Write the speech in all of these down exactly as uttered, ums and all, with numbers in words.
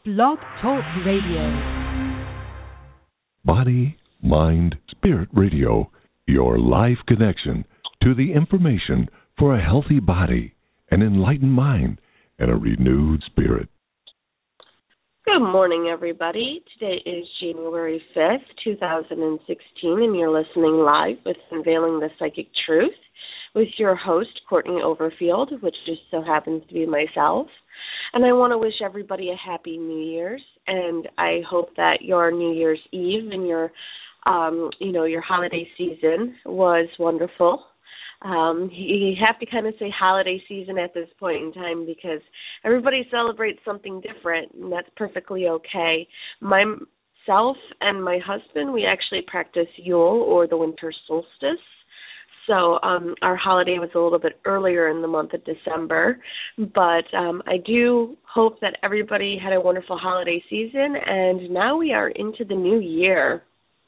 Blog Talk Radio. Body, Mind, Spirit Radio, your live connection to the information for a healthy body, an enlightened mind, and a renewed spirit. Good morning, everybody. Today is January fifth, two thousand sixteen, and you're listening live with Unveiling the Psychic Truth with your host, Courtney Overfield, which just so happens to be myself. And I want to wish everybody a happy New Year's, and I hope that your New Year's Eve and your, um, you know, your holiday season was wonderful. Um, you have to kind of say holiday season at this point in time because everybody celebrates something different, and that's perfectly okay. Myself and my husband, we actually practice Yule or the winter solstice. So um, our holiday was a little bit earlier in the month of December, but um, I do hope that everybody had a wonderful holiday season, and now we are into the new year.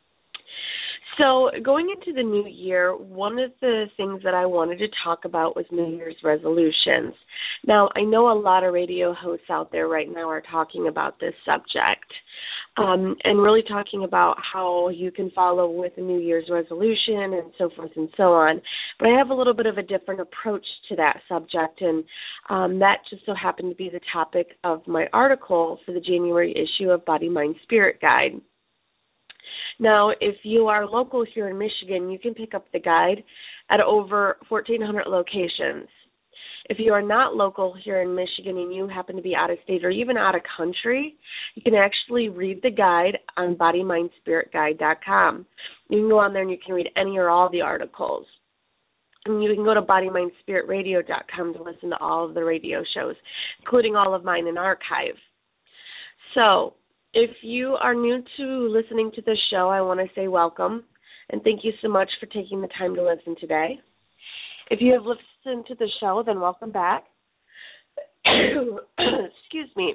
So going into the new year, one of the things that I wanted to talk about was New Year's resolutions. Now, I know a lot of radio hosts out there right now are talking about this subject. Um, and really talking about how you can follow with a New Year's resolution and so forth and so on. But I have a little bit of a different approach to that subject, and um, that just so happened to be the topic of my article for the January issue of Body, Mind, Spirit Guide. Now, if you are local here in Michigan, you can pick up the guide at over fourteen hundred locations. If you are not local here in Michigan and you happen to be out of state or even out of country, you can actually read the guide on body mind spirit guide dot com. You can go on there and you can read any or all the articles. And you can go to body mind spirit radio dot com to listen to all of the radio shows, including all of mine in archive. So, if you are new to listening to this show, I want to say welcome, and thank you so much for taking the time to listen today. If you have listened to the show, then welcome back. Excuse me.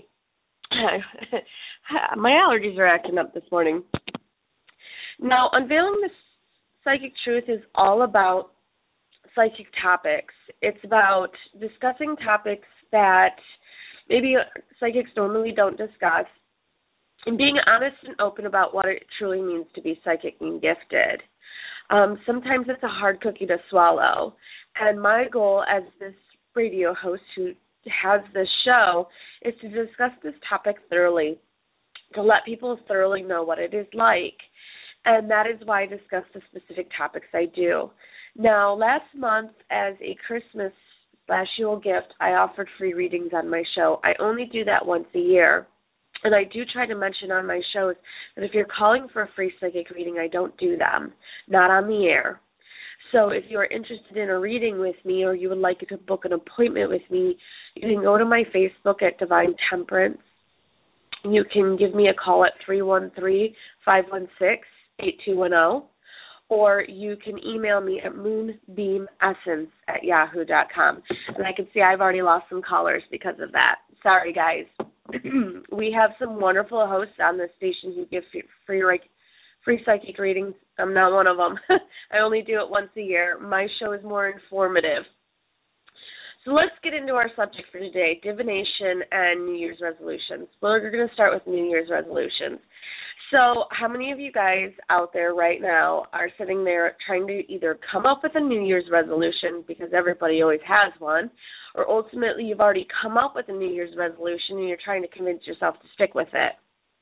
My allergies are acting up this morning. Now, Unveiling the Psychic Truth is all about psychic topics. It's about discussing topics that maybe psychics normally don't discuss, and being honest and open about what it truly means to be psychic and gifted. Um, sometimes it's a hard cookie to swallow. And my goal as this radio host who has this show is to discuss this topic thoroughly, to let people thoroughly know what it is like. And that is why I discuss the specific topics I do. Now, last month, as a Christmas slash Yule gift, I offered free readings on my show. I only do that once a year. And I do try to mention on my shows that if you're calling for a free psychic reading, I don't do them, not on the air. So if you are interested in a reading with me or you would like to book an appointment with me, you can go to my Facebook at Divine Temperance. You can give me a call at three one three, five one six, eight two one zero, or you can email me at moonbeamessence at yahoo dot com. And I can see I've already lost some callers because of that. Sorry, guys. We have some wonderful hosts on this station who give free free psychic readings. I'm not one of them. I only do it once a year. My show is more informative. So let's get into our subject for today, divination and New Year's resolutions. We're going to start with New Year's resolutions. So how many of you guys out there right now are sitting there trying to either come up with a New Year's resolution, because everybody always has one, or ultimately you've already come up with a New Year's resolution and you're trying to convince yourself to stick with it?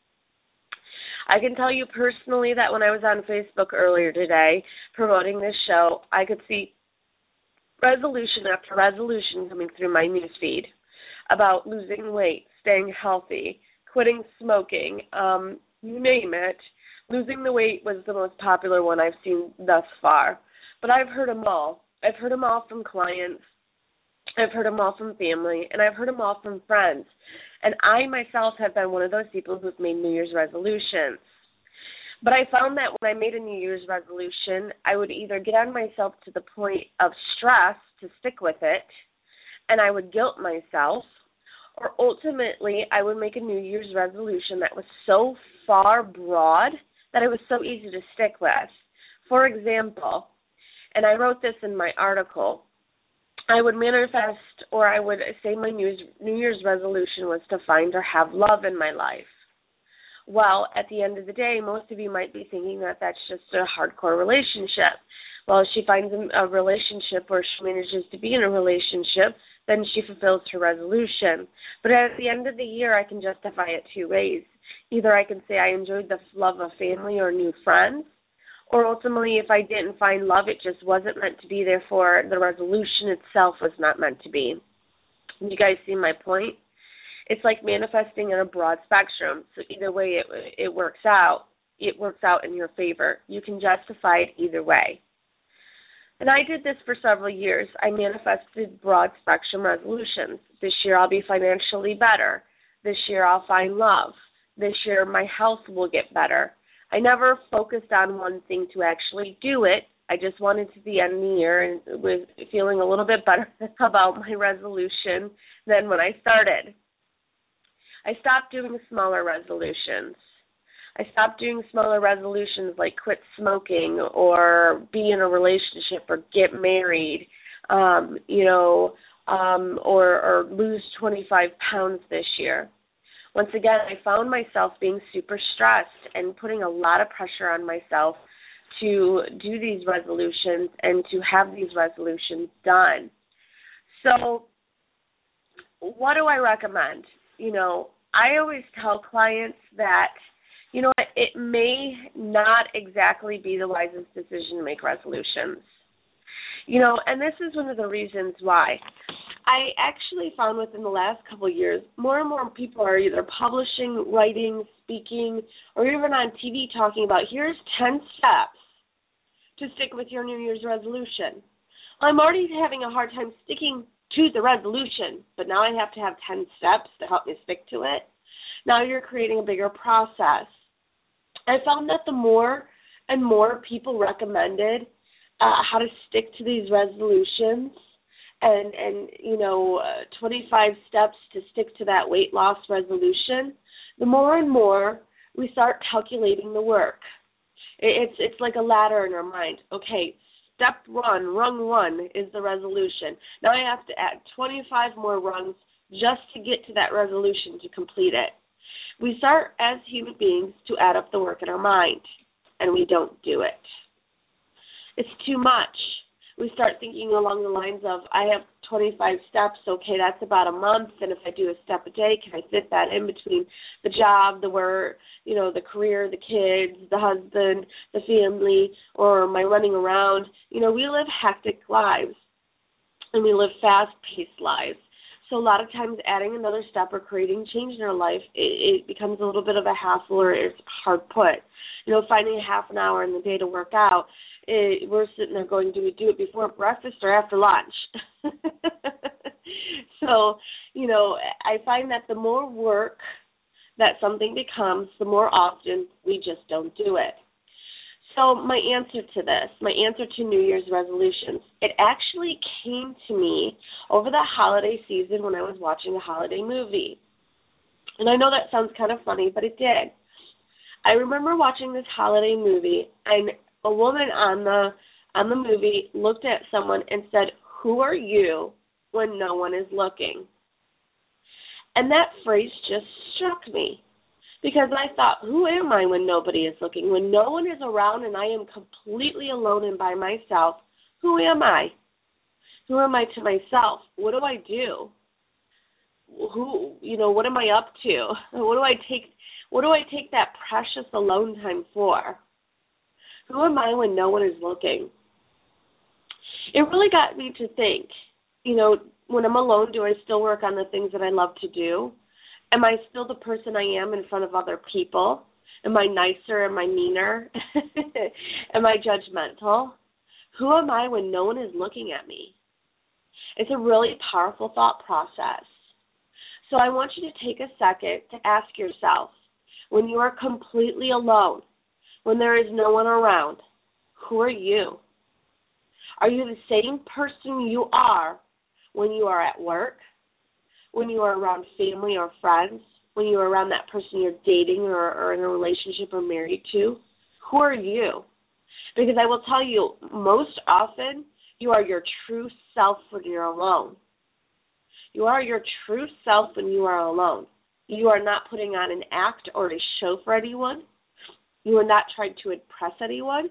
I can tell you personally that when I was on Facebook earlier today promoting this show, I could see resolution after resolution coming through my newsfeed about losing weight, staying healthy, quitting smoking, um, you name it. Losing the weight was the most popular one I've seen thus far. But I've heard them all. I've heard them all from clients. I've heard them all from family, and I've heard them all from friends. And I myself have been one of those people who've made New Year's resolutions. But I found that when I made a New Year's resolution, I would either get on myself to the point of stress to stick with it, and I would guilt myself, or ultimately I would make a New Year's resolution that was so far broad that it was so easy to stick with. For example, and I wrote this in my article, I would manifest, or I would say my New Year's, New Year's resolution was to find or have love in my life. Well, at the end of the day, most of you might be thinking that that's just a hardcore relationship. Well, if she finds a relationship or she manages to be in a relationship, then she fulfills her resolution. But at the end of the year, I can justify it two ways. Either I can say I enjoyed the love of family or new friends, or ultimately if I didn't find love, it just wasn't meant to be, therefore the resolution itself was not meant to be. You guys see my point? It's like manifesting in a broad spectrum. So either way it it works out, it works out in your favor. You can justify it either way. And I did this for several years. I manifested broad spectrum resolutions. This year I'll be financially better. This year I'll find love. This year my health will get better. I never focused on one thing to actually do it. I just wanted to be end the year and was feeling a little bit better about my resolution than when I started. I stopped doing smaller resolutions. I stopped doing smaller resolutions like quit smoking or be in a relationship or get married, um, you know, um, or, or lose twenty-five pounds this year. Once again, I found myself being super stressed and putting a lot of pressure on myself to do these resolutions and to have these resolutions done. So what do I recommend? You know, I always tell clients that, you know, it may not exactly be the wisest decision to make resolutions. You know, and this is one of the reasons why. I actually found within the last couple of years, more and more people are either publishing, writing, speaking, or even on T V talking about, here's ten steps to stick with your New Year's resolution. I'm already having a hard time sticking to the resolution, but now I have to have ten steps to help me stick to it. Now you're creating a bigger process. I found that the more and more people recommended uh, how to stick to these resolutions, and, and you know, uh, twenty-five steps to stick to that weight loss resolution, the more and more we start calculating the work. It's it's like a ladder in our mind. Okay, step one, rung one is the resolution. Now I have to add twenty-five more rungs just to get to that resolution to complete it. We start as human beings to add up the work in our mind, and we don't do it. It's too much. We start thinking along the lines of, I have twenty-five steps, okay, that's about a month, and if I do a step a day, can I fit that in between the job, the work, you know, the career, the kids, the husband, the family, or my running around? You know, we live hectic lives, and we live fast-paced lives. So a lot of times adding another step or creating change in our life, it, it becomes a little bit of a hassle, or it's hard put. You know, finding a half an hour in the day to work out, it, we're sitting there going, do we do it before breakfast or after lunch? So, you know, I find that the more work that something becomes, the more often we just don't do it. So my answer to this, my answer to New Year's resolutions, it actually came to me over the holiday season when I was watching a holiday movie. And I know that sounds kind of funny, but it did. I remember watching this holiday movie, and a woman on the on the movie looked at someone and said, "Who are you when no one is looking?" And that phrase just struck me. Because I thought, who am I when nobody is looking? When no one is around and I am completely alone and by myself, who am I? Who am I to myself? What do I do? Who, you know, what am I up to? What do I take, what do I take that precious alone time for? Who am I when no one is looking? It really got me to think, you know, when I'm alone, do I still work on the things that I love to do? Am I still the person I am in front of other people? Am I nicer? Am I meaner? Am I judgmental? Who am I when no one is looking at me? It's a really powerful thought process. So I want you to take a second to ask yourself, when you are completely alone, when there is no one around, who are you? Are you the same person you are when you are at work? When you are around family or friends, when you are around that person you're dating or, or in a relationship or married to? Who are you? Because I will tell you, most often, You are your true self when you're alone. You are your true self when you are alone. You are not putting on an act or a show for anyone. You are not trying to impress anyone.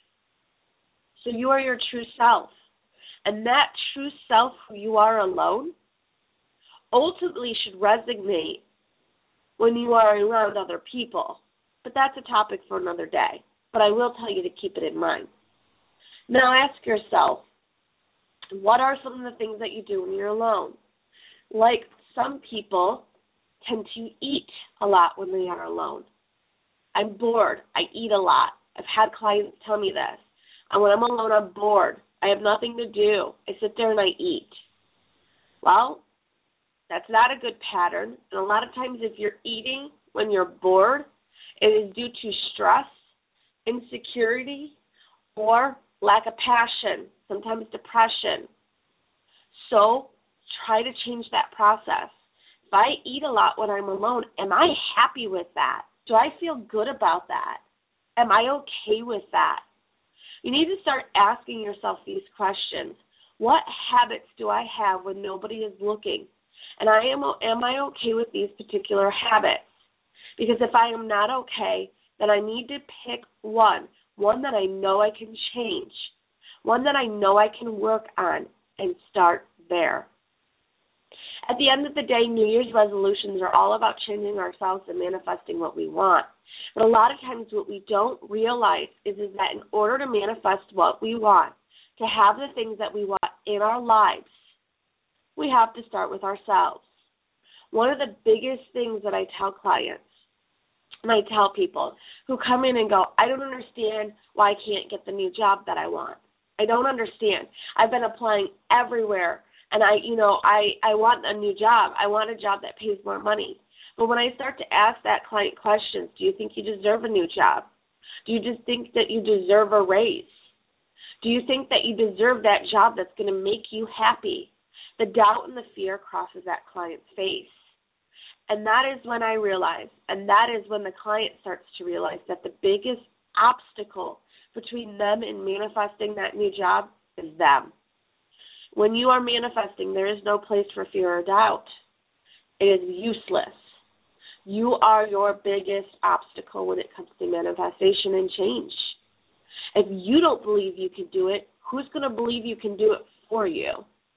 So you are your true self. And that true self who you are alone ultimately should resonate when you are around other people. But that's a topic for another day. But I will tell you to keep it in mind. Now ask yourself, what are some of the things that you do when you're alone? Like some people tend to eat a lot when they are alone. I'm bored. I eat a lot. I've had clients tell me this. And when I'm alone, I'm bored. I have nothing to do. I sit there and I eat. Well, that's not a good pattern. And a lot of times if you're eating when you're bored, it is due to stress, insecurity, or lack of passion, sometimes depression. So try to change that process. If I eat a lot when I'm alone, am I happy with that? Do I feel good about that? Am I okay with that? You need to start asking yourself these questions. What habits do I have when nobody is looking? And I am am I okay with these particular habits? Because if I am not okay, then I need to pick one, one that I know I can change, one that I know I can work on, and start there. At the end of the day, New Year's resolutions are all about changing ourselves and manifesting what we want. But a lot of times what we don't realize is, is that in order to manifest what we want, to have the things that we want in our lives, we have to start with ourselves. One of the biggest things that I tell clients, and I tell people who come in and go, I don't understand why I can't get the new job that I want. I don't understand. I've been applying everywhere. And I, you know, I, I want a new job. I want a job that pays more money. But when I start to ask that client questions, do you think you deserve a new job? Do you just think that you deserve a raise? Do you think that you deserve that job that's going to make you happy? The doubt and the fear crosses that client's face. And that is when I realize, and that is when the client starts to realize that the biggest obstacle between them and manifesting that new job is them. When you are manifesting, there is no place for fear or doubt. It is useless. You are your biggest obstacle when it comes to manifestation and change. If you don't believe you can do it, who's going to believe you can do it for you?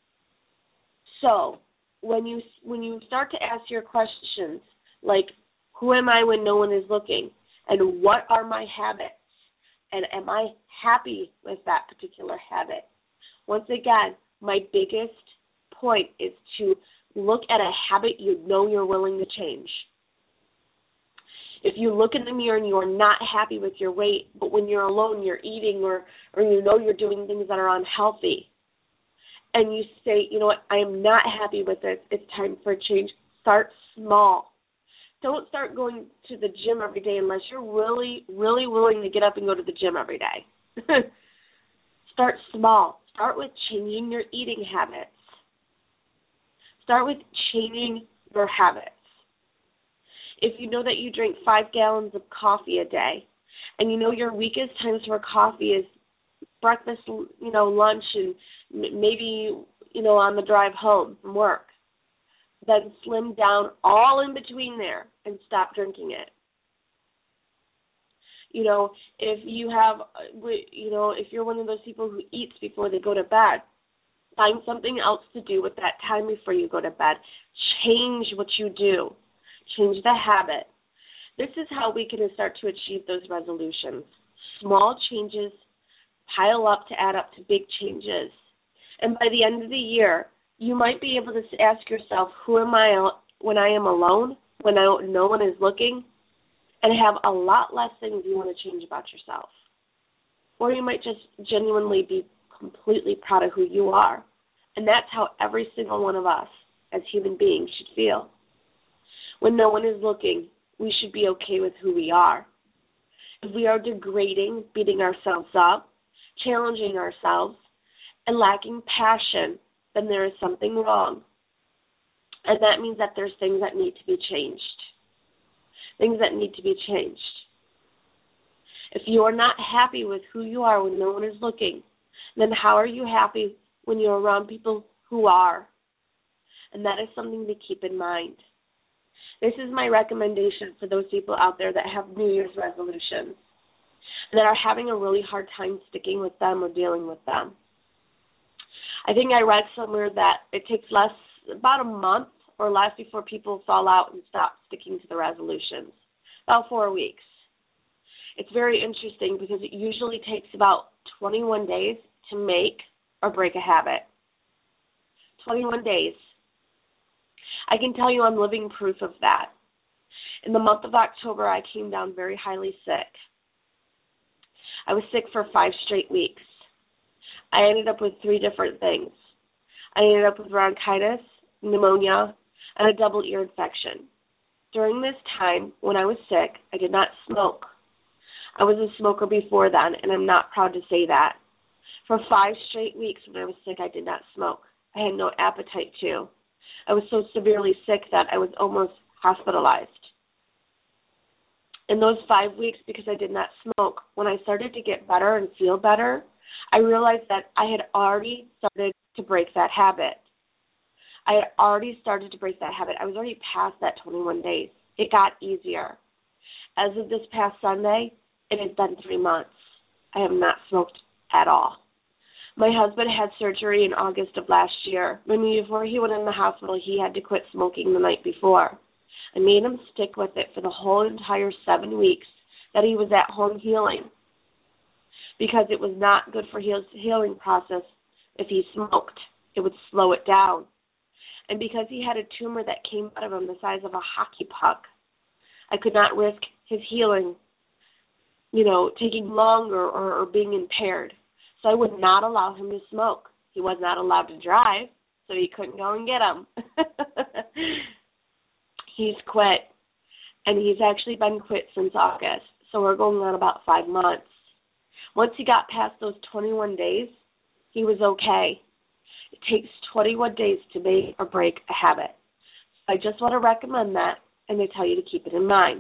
So when you when you start to ask your questions, like, who am I when no one is looking? And what are my habits? And am I happy with that particular habit? Once again, my biggest point is to look at a habit you know you're willing to change. If you look in the mirror and you are not happy with your weight, but when you're alone you're eating or, or you know you're doing things that are unhealthy, and you say, you know what, I am not happy with this, it's time for a change, start small. Don't start going to the gym every day unless you're really, really willing to get up and go to the gym every day. Start small. Start with changing your eating habits. Start with changing your habits. If you know that you drink five gallons of coffee a day, and you know your weakest times for coffee is breakfast, you know, lunch, and maybe, you know, on the drive home from work, then slim down all in between there and stop drinking it. You know, if you have, you know, if you're one of those people who eats before they go to bed, find something else to do with that time before you go to bed. Change what you do. Change the habit. This is how we can start to achieve those resolutions. Small changes pile up to add up to big changes. And by the end of the year, you might be able to ask yourself, who am I when I am alone, when I, no one is looking, and have a lot less things you want to change about yourself. Or you might just genuinely be completely proud of who you are. And that's how every single one of us as human beings should feel. When no one is looking, we should be okay with who we are. If we are degrading, beating ourselves up, challenging ourselves, and lacking passion, then there is something wrong. And that means that there's things that need to be changed. Things that need to be changed. If you are not happy with who you are when no one is looking, then how are you happy when you're around people who are? And that is something to keep in mind. This is my recommendation for those people out there that have New Year's resolutions and that are having a really hard time sticking with them or dealing with them. I think I read somewhere that it takes less, about a month or less before people fall out and stop sticking to the resolutions, about four weeks. It's very interesting because it usually takes about twenty-one days to make or break a habit. twenty-one days. I can tell you I'm living proof of that. In the month of October, I came down very highly sick. I was sick for five straight weeks. I ended up with three different things. I ended up with bronchitis, pneumonia, and a double ear infection. During this time, when I was sick, I did not smoke. I was a smoker before then, and I'm not proud to say that. For five straight weeks when I was sick, I did not smoke. I had no appetite to. I was so severely sick that I was almost hospitalized. In those five weeks, because I did not smoke, when I started to get better and feel better, I realized that I had already started to break that habit. I had already started to break that habit. I was already past that twenty-one days. It got easier. As of this past Sunday, it has been three months. I have not smoked at all. My husband had surgery in August of last year. When before he went in the hospital, he had to quit smoking the night before. I made him stick with it for the whole entire seven weeks that he was at home healing, because it was not good for his healing process if he smoked. It would slow it down. And because he had a tumor that came out of him the size of a hockey puck, I could not risk his healing, you know, taking longer or, or being impaired. So I would not allow him to smoke. He was not allowed to drive, so he couldn't go and get him. He's quit, and he's actually been quit since August, so we're going on about five months. Once he got past those twenty-one days, he was okay. It takes twenty-one days to make or break a habit. I just want to recommend that, and I tell you to keep it in mind.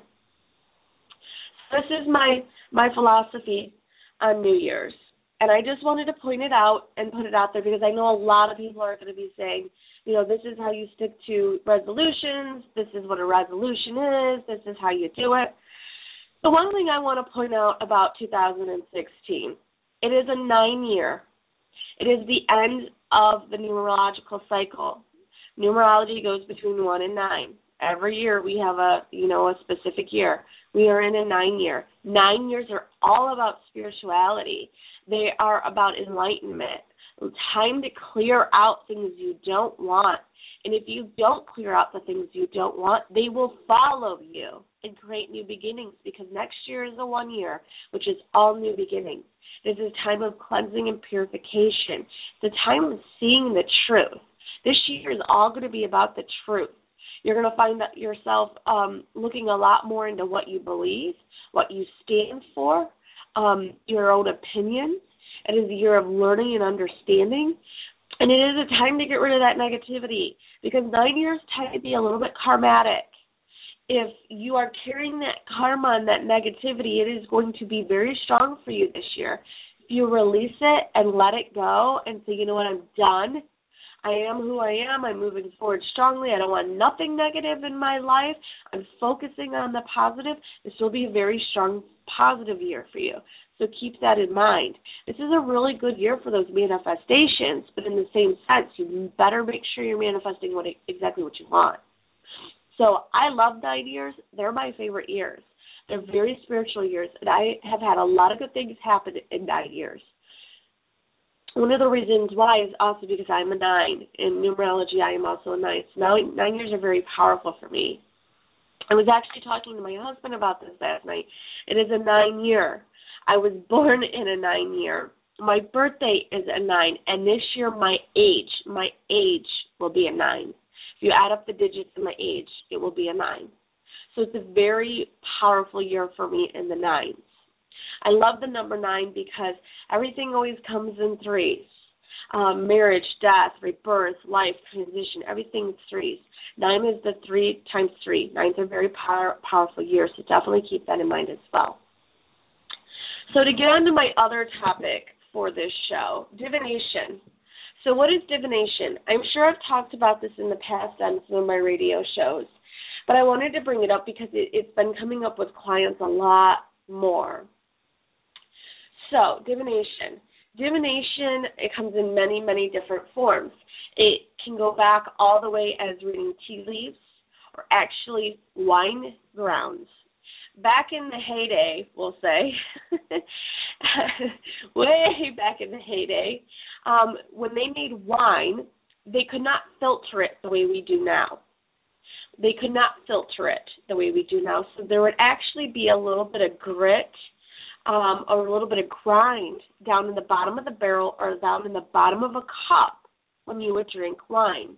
This is my, my philosophy on New Year's. And I just wanted to point it out and put it out there because I know a lot of people are going to be saying, you know, this is how you stick to resolutions. This is what a resolution is. This is how you do it. The one thing I want to point out about two thousand sixteen, it is a nine-year. It is the end of the numerological cycle. Numerology goes between one and nine. Every year we have a, you know, a specific year. We are in a nine-year. Nine years are all about spirituality. They are about enlightenment. Time to clear out things you don't want. And if you don't clear out the things you don't want, they will follow you and create new beginnings, because next year is a one year, which is all new beginnings. This is a time of cleansing and purification. It's a time of seeing the truth. This year is all going to be about the truth. You're going to find that yourself um, looking a lot more into what you believe, what you stand for, um, your own opinions. It is a year of learning and understanding. And it is a time to get rid of that negativity, because nine years tend to be a little bit karmatic. If you are carrying that karma and that negativity, it is going to be very strong for you this year. If you release it and let it go and say, you know what, I'm done. I am who I am. I'm moving forward strongly. I don't want nothing negative in my life. I'm focusing on the positive. This will be a very strong, positive year for you. So keep that in mind. This is a really good year for those manifestations, but in the same sense, you better make sure you're manifesting what exactly what you want. So I love nine years. They're my favorite years. They're very spiritual years, and I have had a lot of good things happen in nine years. One of the reasons why is also because I'm a nine. In numerology, I am also a nine. So nine, nine years are very powerful for me. I was actually talking to my husband about this last night. It is a nine year. I was born in a nine year. My birthday is a nine, and this year my age, my age will be a nine. If you add up the digits in my age, it will be a nine. So it's a very powerful year for me in the nines. I love the number nine because everything always comes in threes. Um, marriage, death, rebirth, life, transition, everything is threes. Nine is the three times three. Nines are very power, powerful years, so definitely keep that in mind as well. So to get on to my other topic for this show, divination. So what is divination? I'm sure I've talked about this in the past on some of my radio shows, but I wanted to bring it up because it, it's been coming up with clients a lot more. So, divination. Divination, it comes in many, many different forms. It can go back all the way as reading tea leaves or actually wine grounds. Back in the heyday, we'll say, way back in the heyday, um, when they made wine, they could not filter it the way we do now. They could not filter it the way we do now. So there would actually be a little bit of grit um, or a little bit of grind down in the bottom of the barrel or down in the bottom of a cup when you would drink wine.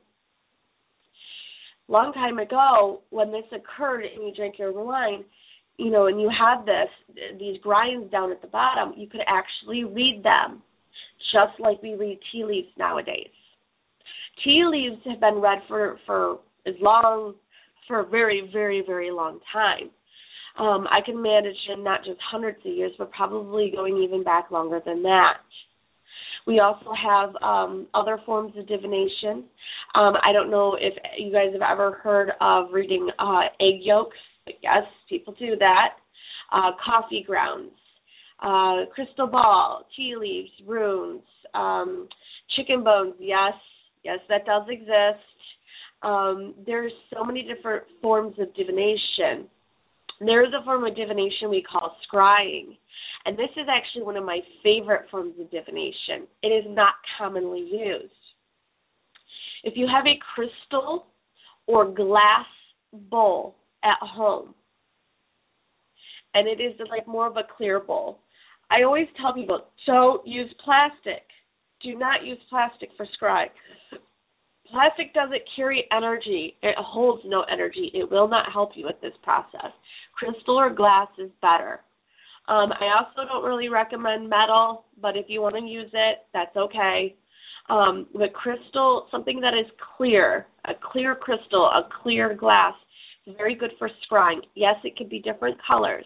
Long time ago, when this occurred and you drank your wine, you know, and you had this, these grinds down at the bottom, you could actually read them, just like we read tea leaves nowadays. Tea leaves have been read for, for as long, for a very, very, very long time. Um, I can manage in not just hundreds of years, but probably going even back longer than that. We also have um, other forms of divination. Um, I don't know if you guys have ever heard of reading uh, egg yolks. Yes, people do that. Uh, coffee grounds, uh, crystal ball, tea leaves, runes, um, chicken bones. Yes, yes, that does exist. Um, there's so many different forms of divination. There is a form of divination we call scrying, and this is actually one of my favorite forms of divination. It is not commonly used. If you have a crystal or glass bowl at home, and it is like more of a clear bowl, I always tell people, don't use plastic. Do not use plastic for scrying. Plastic doesn't carry energy. It holds no energy. It will not help you with this process. Crystal or glass is better. Um, I also don't really recommend metal, but if you want to use it, that's okay. Um, but crystal, something that is clear, a clear crystal, a clear glass, is very good for scrying. Yes, it can be different colors.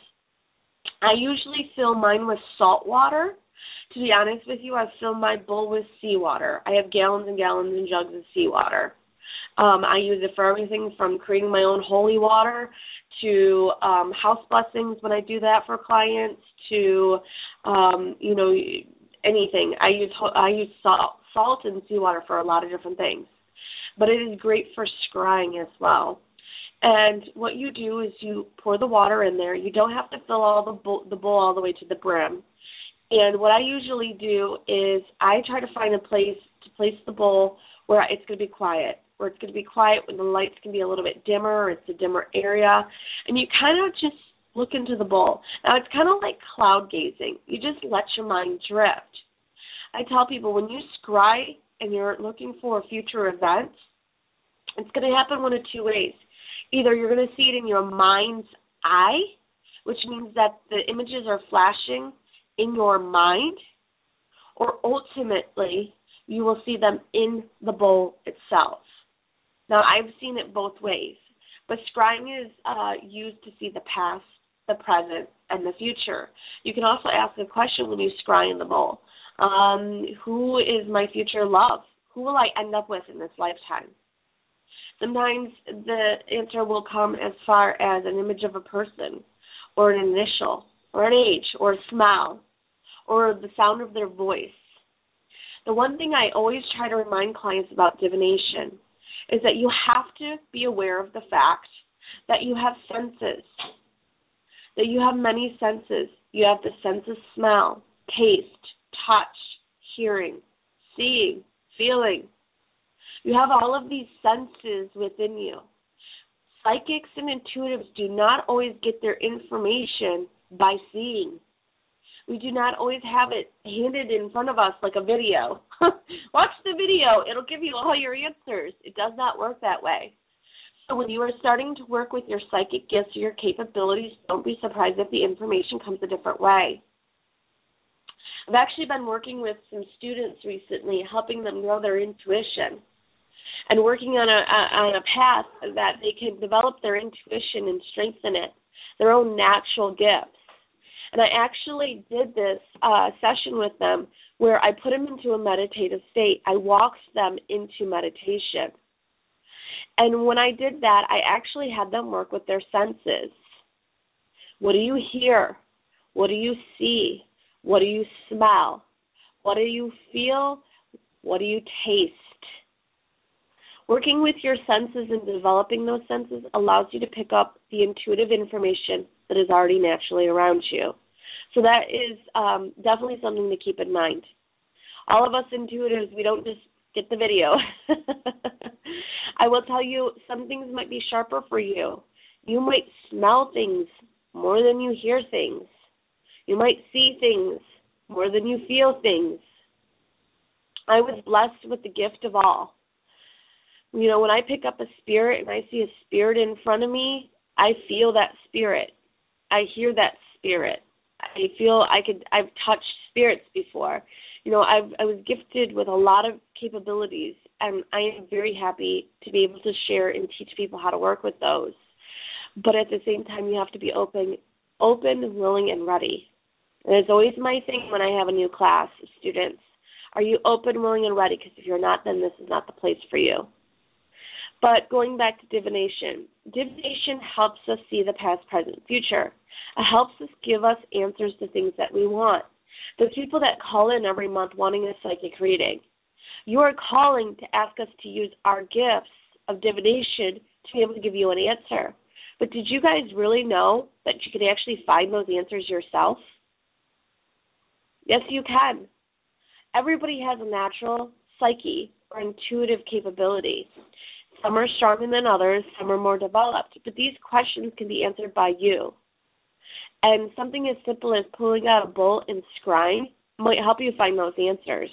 I usually fill mine with salt water. To be honest with you, I fill my bowl with seawater. I have gallons and gallons and jugs of seawater. Um, I use it for everything from creating my own holy water to um, house blessings when I do that for clients to, um, you know, anything. I use I use salt, salt and seawater for a lot of different things. But it is great for scrying as well. And what you do is you pour the water in there. You don't have to fill all the bowl, the bowl all the way to the brim. And what I usually do is I try to find a place to place the bowl where it's going to be quiet, where it's going to be quiet when the lights can be a little bit dimmer, or it's a dimmer area. And you kind of just look into the bowl. Now, it's kind of like cloud gazing. You just let your mind drift. I tell people when you scry and you're looking for future events, it's going to happen one of two ways. Either you're going to see it in your mind's eye, which means that the images are flashing in your mind, or ultimately you will see them in the bowl itself. Now, I've seen it both ways, but scrying is uh, used to see the past, the present, and the future. You can also ask a question when you scry in the bowl. Um, who is my future love? Who will I end up with in this lifetime? Sometimes the answer will come as far as an image of a person, or an initial, or an age, or a smile, or the sound of their voice. The one thing I always try to remind clients about divination is that you have to be aware of the fact that you have senses, that you have many senses. You have the sense of smell, taste, touch, hearing, seeing, feeling. You have all of these senses within you. Psychics and intuitives do not always get their information by seeing. We do not always have it handed in front of us like a video. Watch the video. It'll give you all your answers. It does not work that way. So when you are starting to work with your psychic gifts or your capabilities, don't be surprised if the information comes a different way. I've actually been working with some students recently, helping them grow their intuition and working on a, on a path that they can develop their intuition and strengthen it, their own natural gifts. And I actually did this uh, session with them where I put them into a meditative state. I walked them into meditation. And when I did that, I actually had them work with their senses. What do you hear? What do you see? What do you smell? What do you feel? What do you taste? Working with your senses and developing those senses allows you to pick up the intuitive information that is already naturally around you. So that is um, definitely something to keep in mind. All of us intuitives, we don't just get the video. I will tell you, some things might be sharper for you. You might smell things more than you hear things. You might see things more than you feel things. I was blessed with the gift of all. You know, when I pick up a spirit and I see a spirit in front of me, I feel that spirit. I hear that spirit. I feel I could, I've touched spirits before. You know, I've, I was gifted with a lot of capabilities, and I am very happy to be able to share and teach people how to work with those. But at the same time, you have to be open, open, willing, and ready. And it's always my thing when I have a new class of students. Are you open, willing, and ready? Because if you're not, then this is not the place for you. But going back to divination, divination helps us see the past, present, future. It helps us give us answers to things that we want. The people that call in every month wanting a psychic reading, you are calling to ask us to use our gifts of divination to be able to give you an answer. But did you guys really know that you could actually find those answers yourself? Yes, you can. Everybody has a natural psyche or intuitive capability. Some are stronger than others, some are more developed, but these questions can be answered by you. And something as simple as pulling out a bolt and scrying might help you find those answers.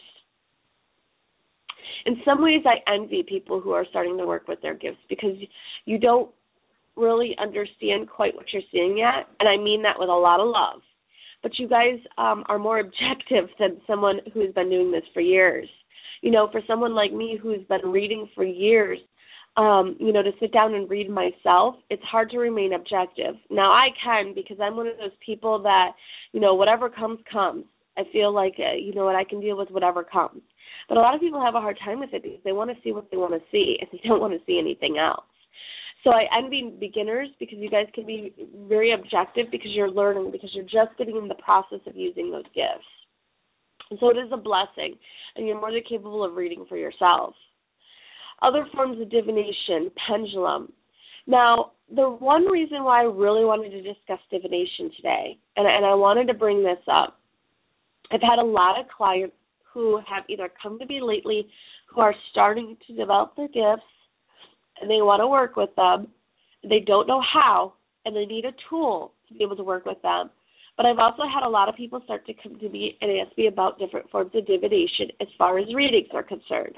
In some ways, I envy people who are starting to work with their gifts because you don't really understand quite what you're seeing yet, and I mean that with a lot of love. But you guys um, are more objective than someone who's been doing this for years. You know, for someone like me who's been reading for years, Um, you know, to sit down and read myself, it's hard to remain objective. Now, I can because I'm one of those people that, you know, whatever comes, comes. I feel like, uh, you know what, I can deal with whatever comes. But a lot of people have a hard time with it because they want to see what they want to see and they don't want to see anything else. So I envy beginners because you guys can be very objective because you're learning, because you're just getting in the process of using those gifts. And so it is a blessing, and you're more than capable of reading for yourself. Other forms of divination, pendulum. Now, the one reason why I really wanted to discuss divination today, and, and I wanted to bring this up, I've had a lot of clients who have either come to me lately who are starting to develop their gifts, and they want to work with them. They don't know how, and they need a tool to be able to work with them. But I've also had a lot of people start to come to me and ask me about different forms of divination as far as readings are concerned.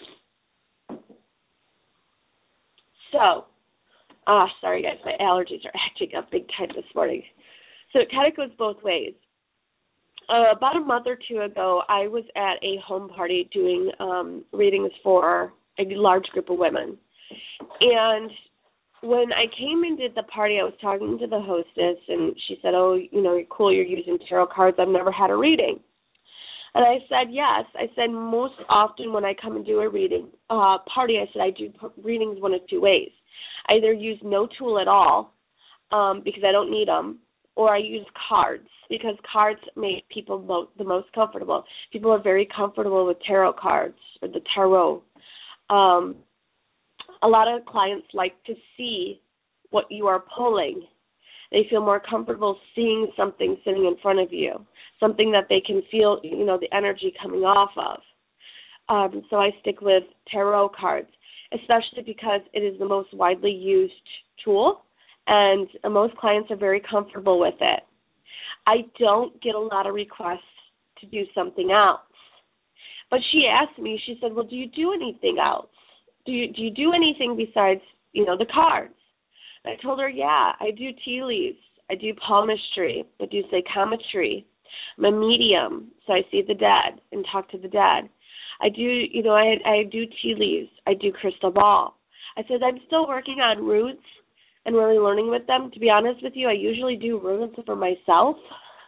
So, ah, sorry guys, my allergies are acting up big time this morning. So it kind of goes both ways. Uh, about a month or two ago, I was at a home party doing um, readings for a large group of women. And when I came and did the party, I was talking to the hostess, and she said, oh, you know, you're cool, you're using tarot cards. I've never had a reading. And I said, yes. I said, most often when I come and do a reading uh, party, I said I do readings one of two ways. I either use no tool at all um, because I don't need them, or I use cards because cards make people mo- the most comfortable. People are very comfortable with tarot cards or the tarot. Um, a lot of clients like to see what you are pulling. They feel more comfortable seeing something sitting in front of you, something that they can feel, you know, the energy coming off of. Um, so I stick with tarot cards, especially because it is the most widely used tool, and most clients are very comfortable with it. I don't get a lot of requests to do something else. But she asked me, she said, well, do you do anything else? Do you, do you do anything besides, you know, the cards? I told her, yeah, I do tea leaves, I do palmistry, I do psychometry. I'm a medium, so I see the dead and talk to the dead. I do, you know, I I do tea leaves, I do crystal ball. I said, I'm still working on runes and really learning with them. To be honest with you, I usually do runes for myself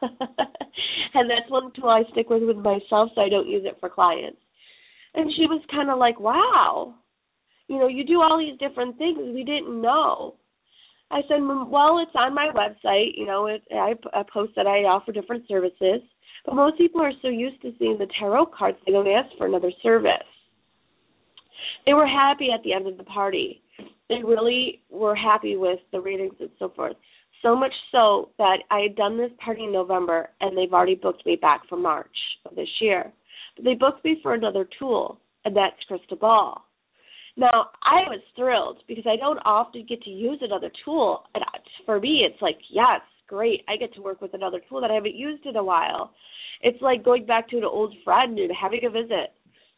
And that's one tool I stick with with myself so I don't use it for clients. And she was kind of like, wow, you know, you do all these different things we didn't know. I said, well, it's on my website. You know, it, I, I post that I offer different services. But most people are so used to seeing the tarot cards, they don't ask for another service. They were happy at the end of the party. They really were happy with the readings and so forth. So much so that I had done this party in November, and they've already booked me back for March of this year. But they booked me for another tool, and that's Crystal Ball. Now, I was thrilled because I don't often get to use another tool. And for me, it's like, yes, great. I get to work with another tool that I haven't used in a while. It's like going back to an old friend and having a visit.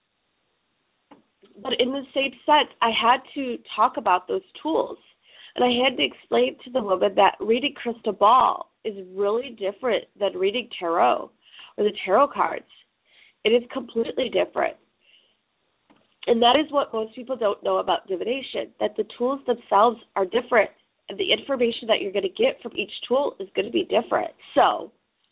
But in the same sense, I had to talk about those tools. And I had to explain to the woman that reading Crystal Ball is really different than reading tarot or the tarot cards. It is completely different. And that is what most people don't know about divination, that the tools themselves are different. And the information that you're going to get from each tool is going to be different. So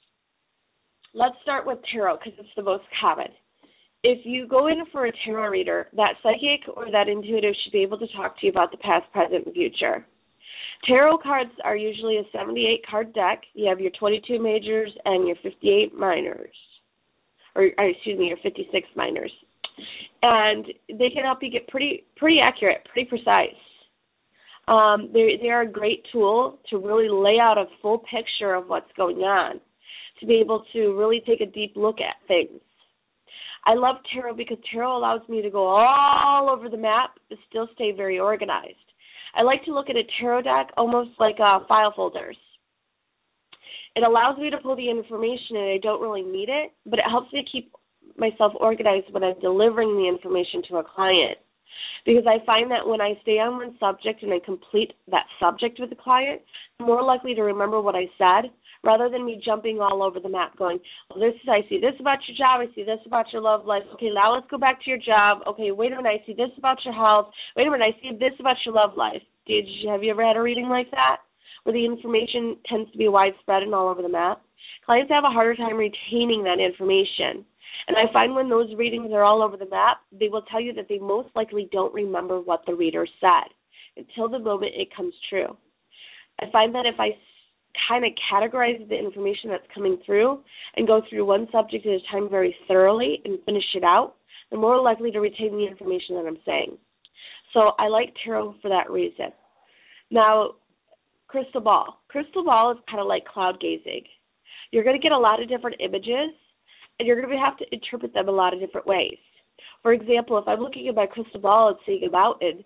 let's start with tarot because it's the most common. If you go in for a tarot reader, that psychic or that intuitive should be able to talk to you about the past, present, and future. Tarot cards are usually a seventy-eight card deck. You have your twenty-two majors and your fifty-eight minors, or, or excuse me, your fifty-six minors. And they can help you get pretty pretty accurate, pretty precise. Um, they they are a great tool to really lay out a full picture of what's going on, to be able to really take a deep look at things. I love tarot because tarot allows me to go all over the map but still stay very organized. I like to look at a tarot deck almost like uh, file folders. It allows me to pull the information and I don't really need it, but it helps me keep myself organized when I'm delivering the information to a client. Because I find that when I stay on one subject and I complete that subject with the client, I'm more likely to remember what I said rather than me jumping all over the map going, well, this is, I see this about your job, I see this about your love life. Okay, now let's go back to your job. Okay, wait a minute, I see this about your health. Wait a minute, I see this about your love life. Did you, have you ever had a reading like that where the information tends to be widespread and all over the map? Clients have a harder time retaining that information. And I find when those readings are all over the map, they will tell you that they most likely don't remember what the reader said until the moment it comes true. I find that if I kind of categorize the information that's coming through and go through one subject at a time very thoroughly and finish it out, I'm more likely to retain the information that I'm saying. So I like tarot for that reason. Now, crystal ball. Crystal ball is kind of like cloud gazing. You're going to get a lot of different images, and you're going to have to interpret them a lot of different ways. For example, if I'm looking at my crystal ball and seeing a mountain,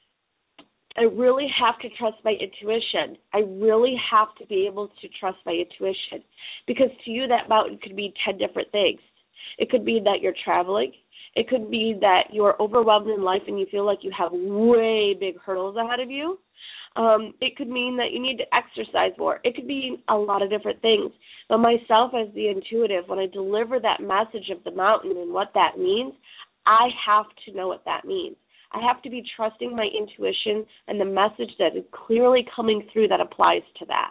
I really have to trust my intuition. I really have to be able to trust my intuition, because to you that mountain could mean ten different things. It could mean that you're traveling. It could mean that you're overwhelmed in life and you feel like you have way big hurdles ahead of you. Um, it could mean that you need to exercise more. It could mean a lot of different things. But myself as the intuitive, when I deliver that message of the mountain and what that means, I have to know what that means. I have to be trusting my intuition and the message that is clearly coming through that applies to that.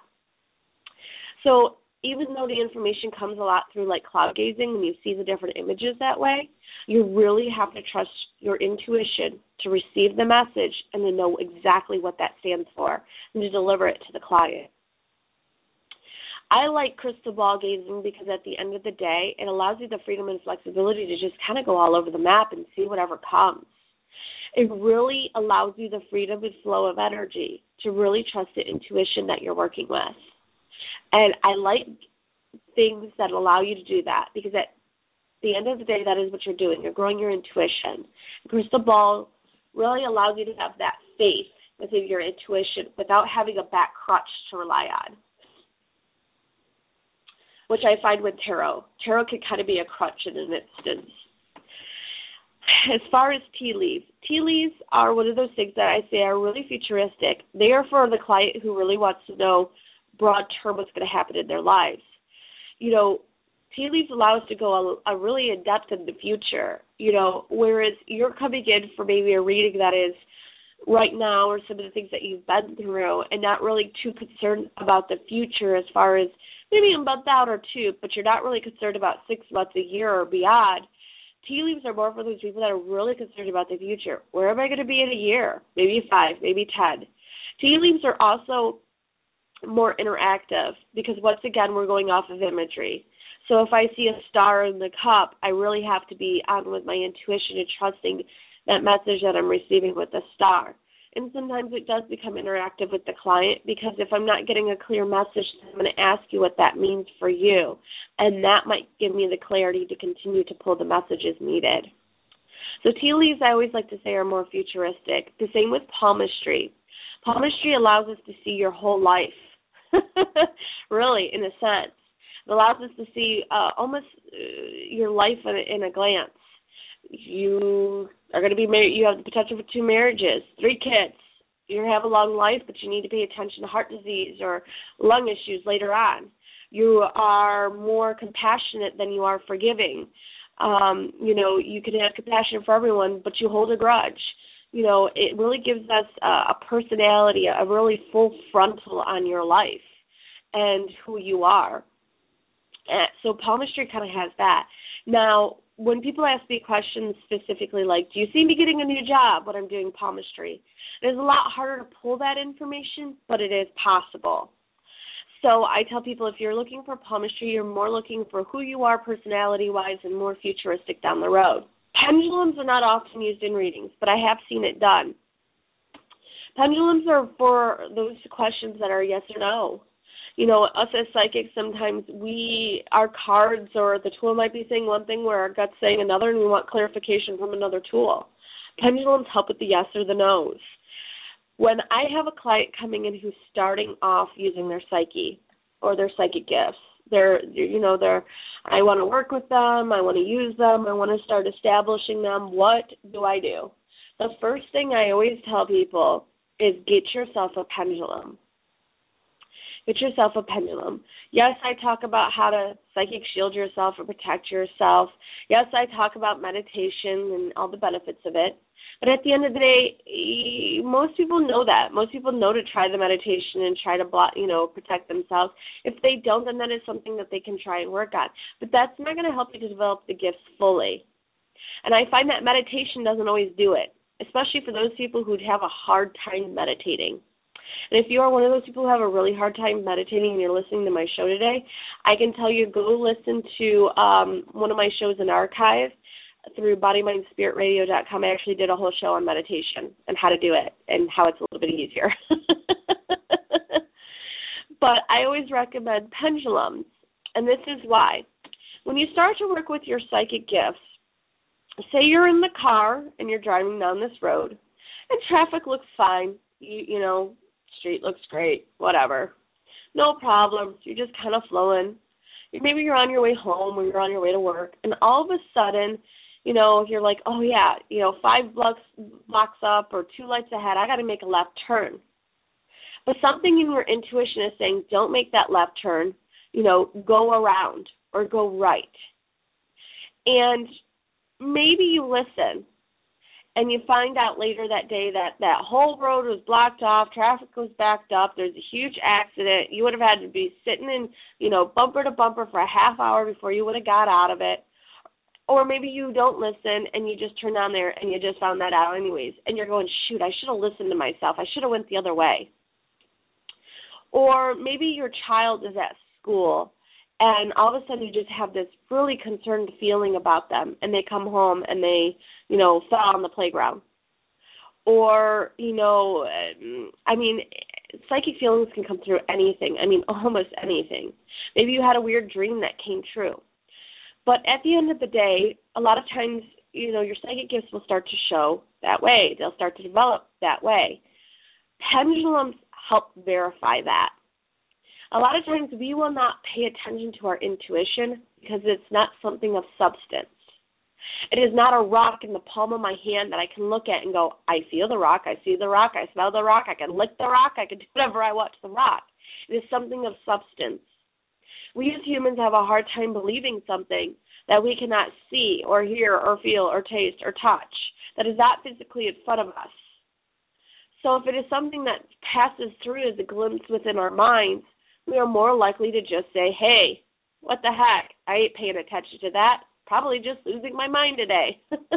So even though the information comes a lot through like cloud gazing and you see the different images that way, you really have to trust your intuition to receive the message and to know exactly what that stands for and to deliver it to the client. I like crystal ball gazing because at the end of the day, it allows you the freedom and flexibility to just kind of go all over the map and see whatever comes. It really allows you the freedom and flow of energy to really trust the intuition that you're working with. And I like things that allow you to do that, because at the end of the day, that is what you're doing. You're growing your intuition. Crystal ball really allows you to have that faith within your intuition without having a back crutch to rely on, which I find with tarot. Tarot can kind of be a crutch in an instance. As far as tea leaves, tea leaves are one of those things that I say are really futuristic. They are for the client who really wants to know broad term what's going to happen in their lives. You know, tea leaves allow us to go a, a really in depth in the future, you know, whereas you're coming in for maybe a reading that is right now or some of the things that you've been through and not really too concerned about the future as far as maybe a month out or two, but you're not really concerned about six months, a year, or beyond. Tea leaves are more for those people that are really concerned about the future. Where am I going to be in a year? Maybe five, maybe ten. Tea leaves are also more interactive because, once again, we're going off of imagery. So if I see a star in the cup, I really have to be on with my intuition and trusting that message that I'm receiving with the star. And sometimes it does become interactive with the client, because if I'm not getting a clear message, I'm going to ask you what that means for you. And that might give me the clarity to continue to pull the messages needed. So tea leaves, I always like to say, are more futuristic. The same with palmistry. Palmistry allows us to see your whole life, really, in a sense. It allows us to see uh, almost uh, your life in a, in a glance. You are going to be married. You have the potential for two marriages, three kids. You have a long life, but you need to pay attention to heart disease or lung issues later on. You are more compassionate than you are forgiving. Um, you know, you can have compassion for everyone, but you hold a grudge. You know, it really gives us a, a personality, a really full frontal on your life and who you are. Uh, so palmistry kind of has that. Now, when people ask me questions specifically like, do you see me getting a new job when I'm doing palmistry? It is a lot harder to pull that information, but it is possible. So I tell people, if you're looking for palmistry, you're more looking for who you are personality-wise and more futuristic down the road. Pendulums are not often used in readings, but I have seen it done. Pendulums are for those questions that are yes or no. You know, us as psychics, sometimes we, our cards or the tool might be saying one thing where our gut's saying another, and we want clarification from another tool. Pendulums help with the yes or the no's. When I have a client coming in who's starting off using their psyche or their psychic gifts, they're, you know, they're, I want to work with them, I want to use them, I want to start establishing them, what do I do? The first thing I always tell people is get yourself a pendulum. Get yourself a pendulum. Yes, I talk about how to psychic shield yourself or protect yourself. Yes, I talk about meditation and all the benefits of it. But at the end of the day, most people know that. Most people know to try the meditation and try to, block, you know, protect themselves. If they don't, then that is something that they can try and work on. But that's not going to help you to develop the gifts fully. And I find that meditation doesn't always do it, especially for those people who have a hard time meditating. And if you are one of those people who have a really hard time meditating and you're listening to my show today, I can tell you go listen to um, one of my shows in archive through body mind spirit radio dot com. I actually did a whole show on meditation and how to do it and how it's a little bit easier. But I always recommend pendulums, and this is why. When you start to work with your psychic gifts, say you're in the car and you're driving down this road and traffic looks fine, you, you know, street looks great, whatever. No problems. You're just kind of flowing. Maybe you're on your way home or you're on your way to work, and all of a sudden, you know, you're like, oh, yeah, you know, five blocks, blocks up or two lights ahead, I got to make a left turn. But something in your intuition is saying, don't make that left turn, you know, go around or go right. And maybe you listen. And you find out later that day that that whole road was blocked off, traffic was backed up, there's a huge accident. You would have had to be sitting in, you know, bumper to bumper for a half hour before you would have got out of it. Or maybe you don't listen and you just turn on there and you just found that out anyways. And you're going, shoot, I should have listened to myself. I should have went the other way. Or maybe your child is at school and all of a sudden you just have this really concerned feeling about them, and they come home and they, you know, fell on the playground. Or, you know, I mean, psychic feelings can come through anything. I mean, almost anything. Maybe you had a weird dream that came true. But at the end of the day, a lot of times, you know, your psychic gifts will start to show that way. They'll start to develop that way. Pendulums help verify that. A lot of times we will not pay attention to our intuition because it's not something of substance. It is not a rock in the palm of my hand that I can look at and go, I feel the rock, I see the rock, I smell the rock, I can lick the rock, I can do whatever I want to the rock. It is something of substance. We as humans have a hard time believing something that we cannot see or hear or feel or taste or touch, that is not physically in front of us. So if it is something that passes through as a glimpse within our minds, we are more likely to just say, hey, what the heck? I ain't paying attention to that. Probably just losing my mind today.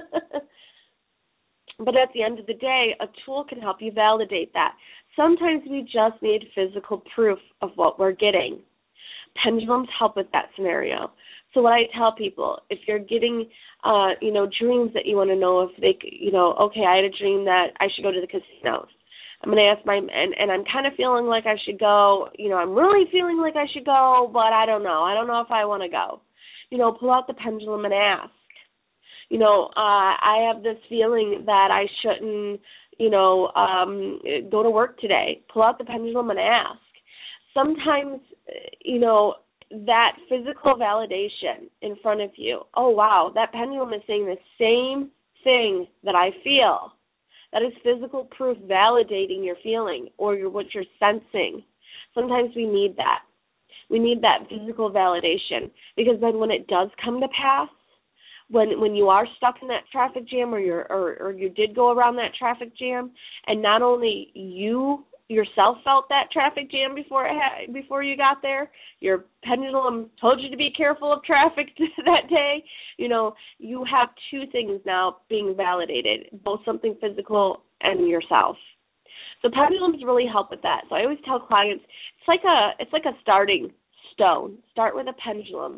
But at the end of the day, a tool can help you validate that. Sometimes we just need physical proof of what we're getting. Pendulums help with that scenario. So what I tell people, if you're getting, uh, you know, dreams that you want to know if they, you know, okay, I had a dream that I should go to the casinos. I'm going to ask my, and, and I'm kind of feeling like I should go, you know, I'm really feeling like I should go, but I don't know. I don't know if I want to go. You know, pull out the pendulum and ask. You know, uh, I have this feeling that I shouldn't, you know, um, go to work today. Pull out the pendulum and ask. Sometimes, you know, that physical validation in front of you, oh, wow, that pendulum is saying the same thing that I feel. That is physical proof validating your feeling or your, what you're sensing. Sometimes we need that. We need that physical validation because then when it does come to pass, when when you are stuck in that traffic jam or you're or, or you did go around that traffic jam and not only you yourself felt that traffic jam before it ha- before you got there, your pendulum told you to be careful of traffic that day, you know, you have two things now being validated, both something physical and yourself. So pendulums really help with that. So I always tell clients it's like a it's like a starting stone. Start with a pendulum.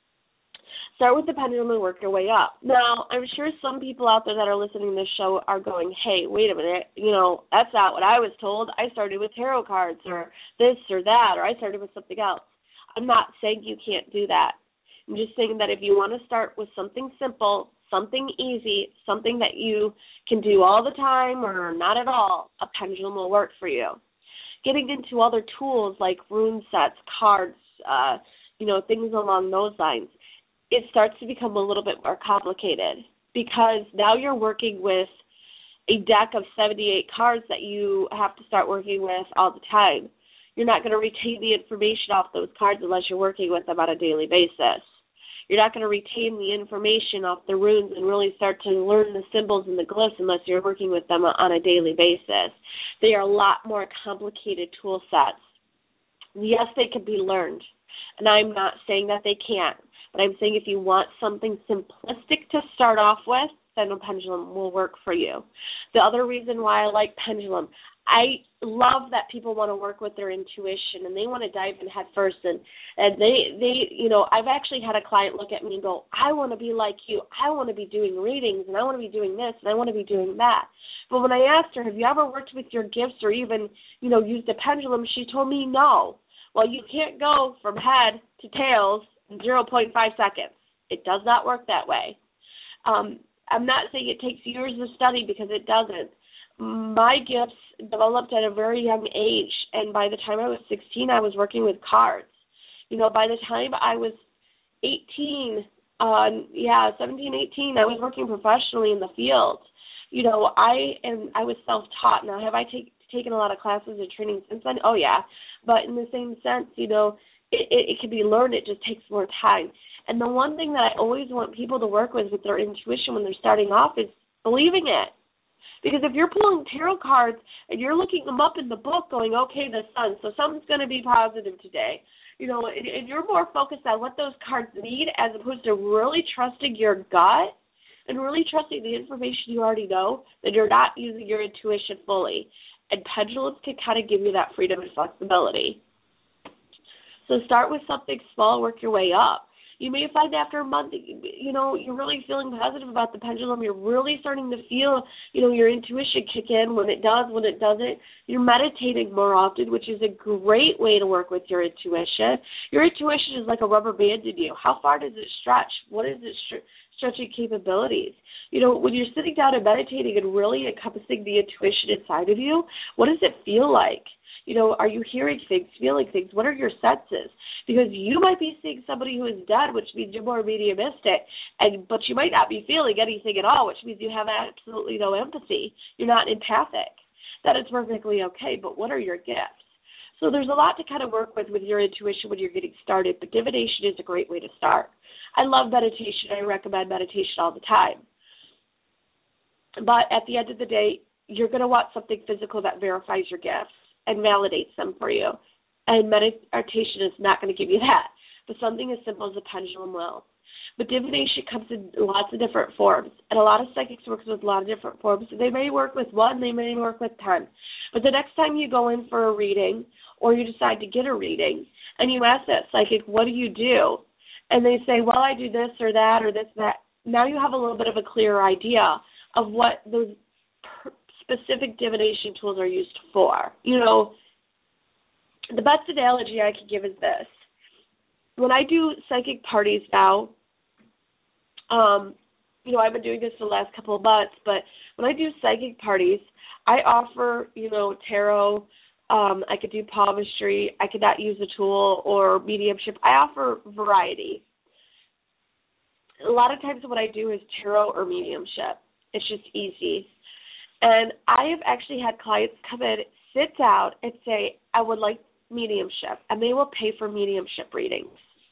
Start with the pendulum and work your way up. Now, I'm sure some people out there that are listening to this show are going, hey, wait a minute, you know, that's not what I was told. I started with tarot cards or this or that, or I started with something else. I'm not saying you can't do that. I'm just saying that if you want to start with something simple, something easy, something that you can do all the time or not at all, a pendulum will work for you. Getting into other tools like rune sets, cards, uh, you know, things along those lines, it starts to become a little bit more complicated because now you're working with a deck of seventy-eight cards that you have to start working with all the time. You're not going to retain the information off those cards unless you're working with them on a daily basis. You're not going to retain the information off the runes and really start to learn the symbols and the glyphs unless you're working with them on a daily basis. They are a lot more complicated tool sets. Yes, they can be learned, and I'm not saying that they can't. But I'm saying if you want something simplistic to start off with, then a pendulum will work for you. The other reason why I like pendulum, I love that people want to work with their intuition and they want to dive in head first. And, and they, they, you know, I've actually had a client look at me and go, I want to be like you. I want to be doing readings and I want to be doing this and I want to be doing that. But when I asked her, have you ever worked with your gifts or even, you know, used a pendulum, she told me no. Well, you can't go from head to tails in zero point five seconds. It does not work that way. Um, I'm not saying it takes years of study because it doesn't. My gifts developed at a very young age, and by the time I was sixteen, I was working with cards. You know, by the time I was eighteen, uh, yeah, seventeen, eighteen, I was working professionally in the field. You know, I and I was self-taught. Now, have I take, taken a lot of classes and training since then? Oh, yeah. But in the same sense, you know, It, it, it can be learned. It just takes more time. And the one thing that I always want people to work with with their intuition when they're starting off is believing it. Because if you're pulling tarot cards and you're looking them up in the book going, okay, the sun, so something's going to be positive today, you know, and, and you're more focused on what those cards need as opposed to really trusting your gut and really trusting the information you already know, then you're not using your intuition fully. And pendulums can kind of give you that freedom and flexibility. So start with something small, work your way up. You may find after a month, you know, you're really feeling positive about the pendulum. You're really starting to feel, you know, your intuition kick in when it does, when it doesn't. You're meditating more often, which is a great way to work with your intuition. Your intuition is like a rubber band in you. How far does it stretch? What is its str- stretching capabilities? You know, when you're sitting down and meditating and really encompassing the intuition inside of you, what does it feel like? You know, are you hearing things, feeling things? What are your senses? Because you might be seeing somebody who is dead, which means you're more mediumistic, and but you might not be feeling anything at all, which means you have absolutely no empathy. You're not empathic. That is perfectly okay, but what are your gifts? So there's a lot to kind of work with with your intuition when you're getting started, but divination is a great way to start. I love meditation. I recommend meditation all the time. But at the end of the day, you're going to want something physical that verifies your gifts and validates them for you. and meditation is not going to give you that. But something as simple as a pendulum will. But divination comes in lots of different forms, and a lot of psychics work with a lot of different forms. They may work with one, they may work with ten. But the next time you go in for a reading, or you decide to get a reading, and you ask that psychic, what do you do? And they say, well, I do this or that or this or that. Now you have a little bit of a clearer idea of what those specific divination tools are used for. You know, the best analogy I could give is this. When I do psychic parties now, um, you know, I've been doing this for the last couple of months, but when I do psychic parties, I offer, you know, tarot. Um, I could do palmistry. I could not use a tool or mediumship. I offer variety. A lot of times what I do is tarot or mediumship. It's just easy. And I have actually had clients come in, sit down, and say, I would like mediumship, and they will pay for mediumship readings.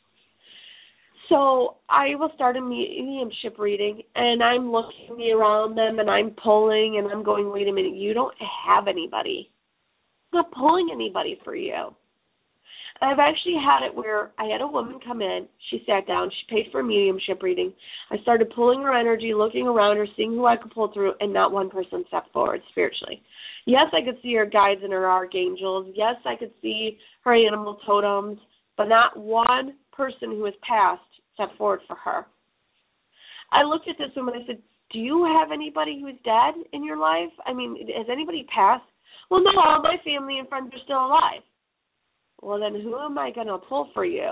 So I will start a mediumship reading, and I'm looking around them, and I'm pulling, and I'm going, wait a minute, you don't have anybody. I'm not pulling anybody for you. And I've actually had it where I had a woman come in, she sat down, she paid for a mediumship reading. I started pulling her energy, looking around her, seeing who I could pull through, and not one person stepped forward spiritually. Yes, I could see her guides and her archangels. Yes, I could see her animal totems, but not one person who has passed stepped forward for her. I looked at this woman and I said, do you have anybody who is dead in your life? I mean, has anybody passed? Well, no, all my family and friends are still alive. Well, then who am I going to pull for you?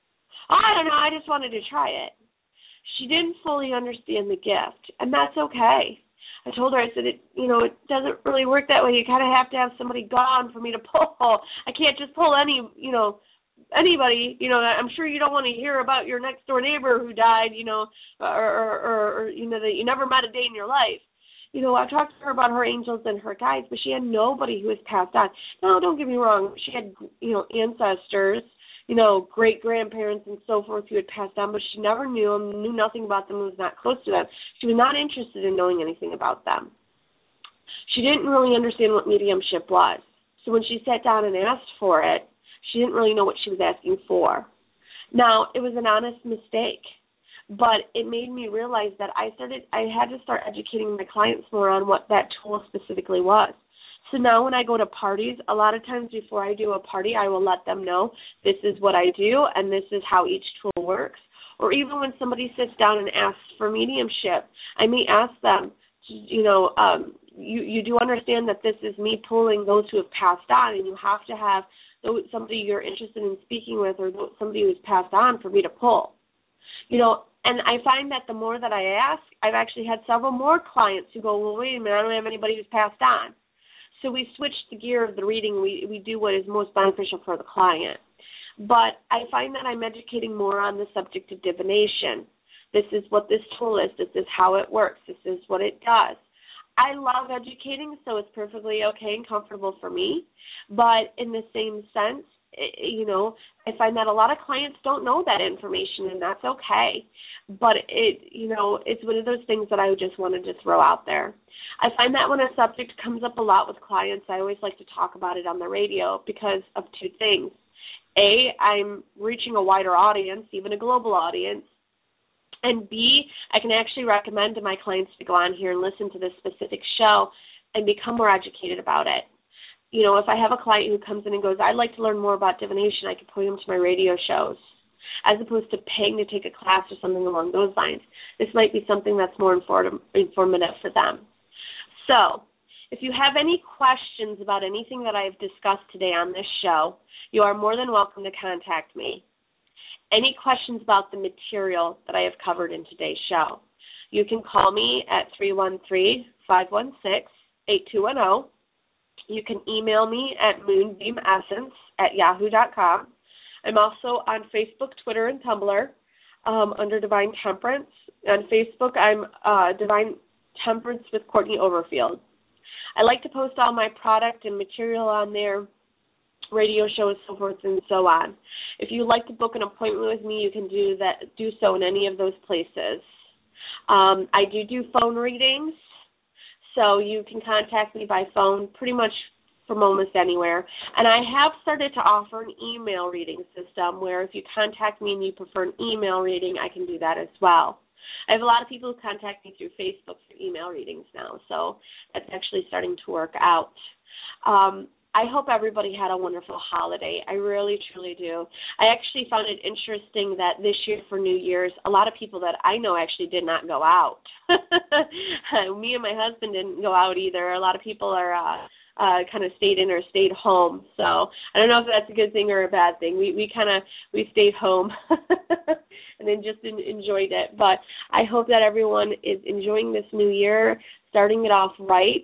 I don't know, I just wanted to try it. She didn't fully understand the gift, and that's okay. I told her, I said, it, you know, it doesn't really work that way. You kind of have to have somebody gone for me to pull. I can't just pull any, you know, anybody. You know, I'm sure you don't want to hear about your next door neighbor who died, you know, or, or, or, or you know, that you never met a day in your life. You know, I talked to her about her angels and her guides, but she had nobody who was passed on. No, don't get me wrong. She had, you know, ancestors, you know, great-grandparents and so forth who had passed on, but she never knew them, knew nothing about them, was not close to them. She was not interested in knowing anything about them. She didn't really understand what mediumship was. So when she sat down and asked for it, she didn't really know what she was asking for. Now, it was an honest mistake. But it made me realize that I started, I had to start educating my clients more on what that tool specifically was. So now when I go to parties, a lot of times before I do a party, I will let them know this is what I do and this is how each tool works. Or even when somebody sits down and asks for mediumship, I may ask them, you know, um, you, you do understand that this is me pulling those who have passed on, and you have to have those, somebody you're interested in speaking with or somebody who's passed on for me to pull. You know, and I find that the more that I ask, I've actually had several more clients who go, well, wait a minute, I don't have anybody who's passed on. So we switch the gear of the reading. We we do what is most beneficial for the client. But I find that I'm educating more on the subject of divination. This is what this tool is. This is how it works. This is what it does. I love educating, so it's perfectly okay and comfortable for me. But in the same sense, you know, I find that a lot of clients don't know that information, and that's okay. But it, you know, it's one of those things that I just wanted to throw out there. I find that when a subject comes up a lot with clients, I always like to talk about it on the radio because of two things. A, I'm reaching a wider audience, even a global audience. And B, I can actually recommend to my clients to go on here and listen to this specific show and become more educated about it. You know, if I have a client who comes in and goes, I'd like to learn more about divination, I can point them to my radio shows, as opposed to paying to take a class or something along those lines. This might be something that's more informative for them. So, if you have any questions about anything that I've discussed today on this show, you are more than welcome to contact me. Any questions about the material that I have covered in today's show, you can call me at three one three, five one six, eight two one zero. You can email me at moonbeamessence at yahoo dot com. I'm also on Facebook, Twitter, and Tumblr um, under Divine Temperance. On Facebook, I'm uh, Divine Temperance with Courtney Overfield. I like to post all my product and material on there, radio shows, so forth and so on. If you'd like to book an appointment with me, you can do that. Do so in any of those places. Um, I do do phone readings, so you can contact me by phone pretty much from almost anywhere. And I have started to offer an email reading system where if you contact me and you prefer an email reading, I can do that as well. I have a lot of people who contact me through Facebook for email readings now, so that's actually starting to work out. Um, I hope everybody had a wonderful holiday. I really, truly do. I actually found it interesting that this year for New Year's, a lot of people that I know actually did not go out. Me and my husband didn't go out either. A lot of people are uh, uh, kind of stayed in or stayed home. So I don't know if that's a good thing or a bad thing. We we kind of we stayed home and then just enjoyed it. But I hope that everyone is enjoying this new year, starting it off right.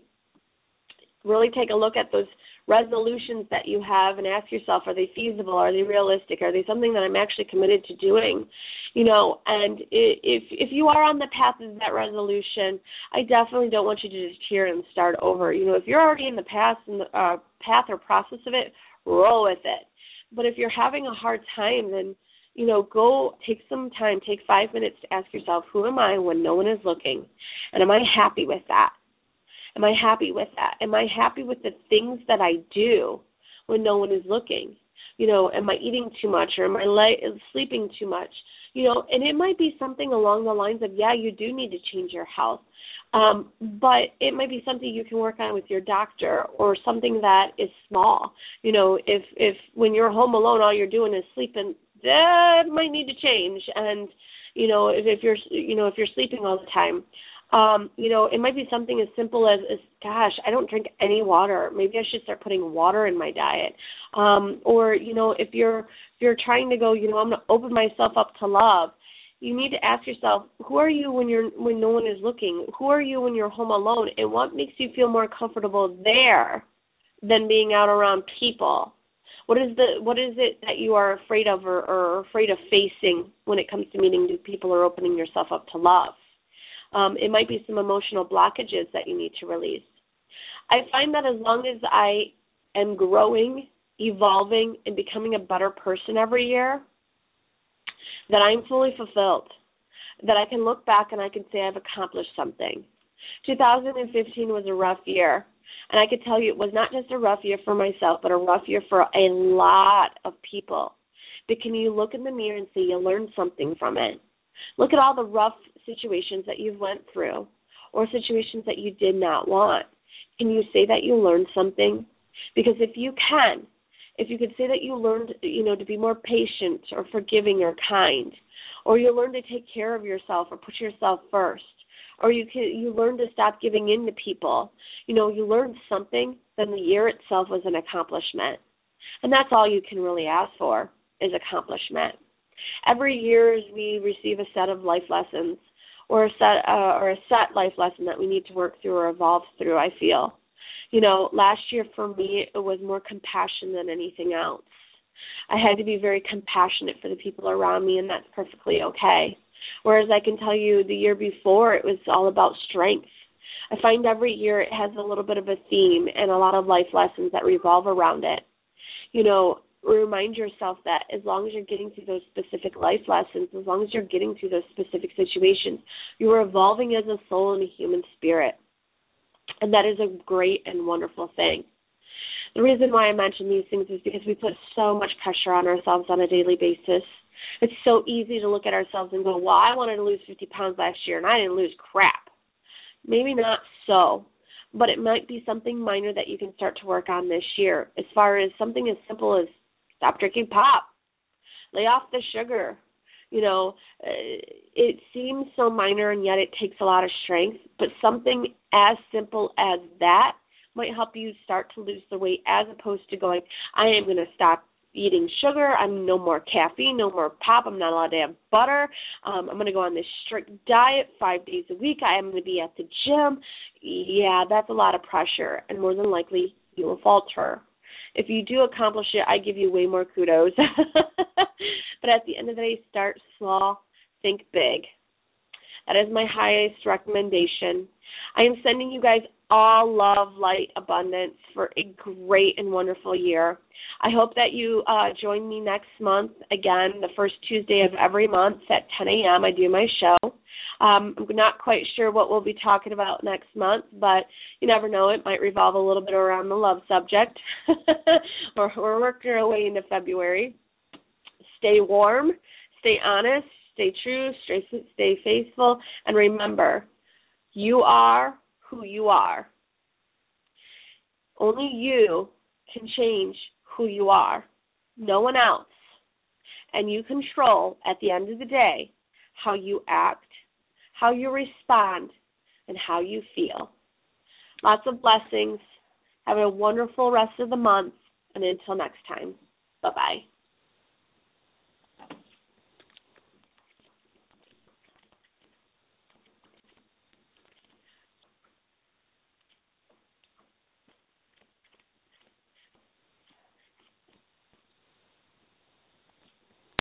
Really take a look at those resolutions that you have and ask yourself, are they feasible? Are they realistic? Are they something that I'm actually committed to doing? You know, and if if you are on the path of that resolution, I definitely don't want you to just tear and start over. You know, if you're already in the path, in the uh, path or process of it, roll with it. But if you're having a hard time, then, you know, go take some time, take five minutes to ask yourself, who am I when no one is looking? And am I happy with that? Am I happy with that? Am I happy with the things that I do when no one is looking? You know, am I eating too much or am I li- sleeping too much? You know, and it might be something along the lines of, yeah, you do need to change your health. Um, but it might be something you can work on with your doctor or something that is small. You know, if, if when you're home alone, all you're doing is sleeping, that might need to change. And, you know, if, if you're, you know, if you're sleeping all the time, Um, you know, it might be something as simple as, as, gosh, I don't drink any water. Maybe I should start putting water in my diet. Um, or, you know, if you're if you're trying to go, you know, I'm going to open myself up to love, you need to ask yourself, who are you when you're when no one is looking? Who are you when you're home alone? And what makes you feel more comfortable there than being out around people? What is the what is it that you are afraid of or, or afraid of facing when it comes to meeting new people or opening yourself up to love? Um, it might be some emotional blockages that you need to release. I find that as long as I am growing, evolving, and becoming a better person every year, that I'm fully fulfilled, that I can look back and I can say I've accomplished something. two thousand fifteen was a rough year, and I could tell you it was not just a rough year for myself, but a rough year for a lot of people. But can you look in the mirror and say you learned something from it? Look at all the rough situations that you've went through or situations that you did not want. Can you say that you learned something? Because if you can, if you could say that you learned, you know, to be more patient or forgiving or kind, or you learned to take care of yourself or put yourself first, or you can, you learned to stop giving in to people, you know, you learned something, then the year itself was an accomplishment. And that's all you can really ask for is accomplishment. Every year we receive a set of life lessons or a set uh, or a set life lesson that we need to work through or evolve through, I feel. You know, last year for me, it was more compassion than anything else. I had to be very compassionate for the people around me, and that's perfectly okay. Whereas I can tell you the year before, it was all about strength. I find every year it has a little bit of a theme and a lot of life lessons that revolve around it. You know, remind yourself that as long as you're getting through those specific life lessons, as long as you're getting through those specific situations, you are evolving as a soul and a human spirit. And that is a great and wonderful thing. The reason why I mention these things is because we put so much pressure on ourselves on a daily basis. It's so easy to look at ourselves and go, well, I wanted to lose fifty pounds last year and I didn't lose crap. Maybe not so. But it might be something minor that you can start to work on this year, as far as something as simple as stop drinking pop, lay off the sugar. You know, it seems so minor and yet it takes a lot of strength, but something as simple as that might help you start to lose the weight as opposed to going, I am going to stop eating sugar, I'm no more caffeine, no more pop, I'm not allowed to have butter, um, I'm going to go on this strict diet five days a week, I am going to be at the gym. Yeah, that's a lot of pressure, and more than likely you will falter. If you do accomplish it, I give you way more kudos. But at the end of the day, start small, think big. That is my highest recommendation. I am sending you guys all love, light, abundance for a great and wonderful year. I hope that you uh, join me next month. Again, the first Tuesday of every month at ten a.m. I do my show. Um, I'm not quite sure what we'll be talking about next month, but you never know. It might revolve a little bit around the love subject. we're, we're working our way into February. Stay warm, stay honest, stay true, stay, stay faithful, and remember, you are who you are. Only you can change who you are, no one else. And you control, at the end of the day, how you act, how you respond, and how you feel. Lots of blessings. Have a wonderful rest of the month, and until next time, bye-bye.